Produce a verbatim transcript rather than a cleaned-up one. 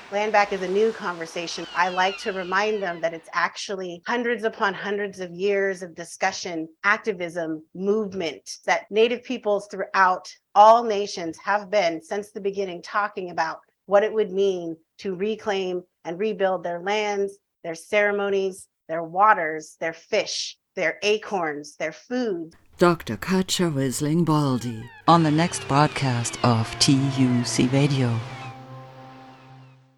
Land back is a new conversation. I like to remind them that it's actually hundreds upon hundreds of years of discussion, activism, movement that Native peoples throughout all nations have been since the beginning talking about what it would mean to reclaim and rebuild their lands, their ceremonies, their waters, their fish, their acorns, their food. Doctor Katja Wissling-Baldi on the next broadcast of T U C Radio.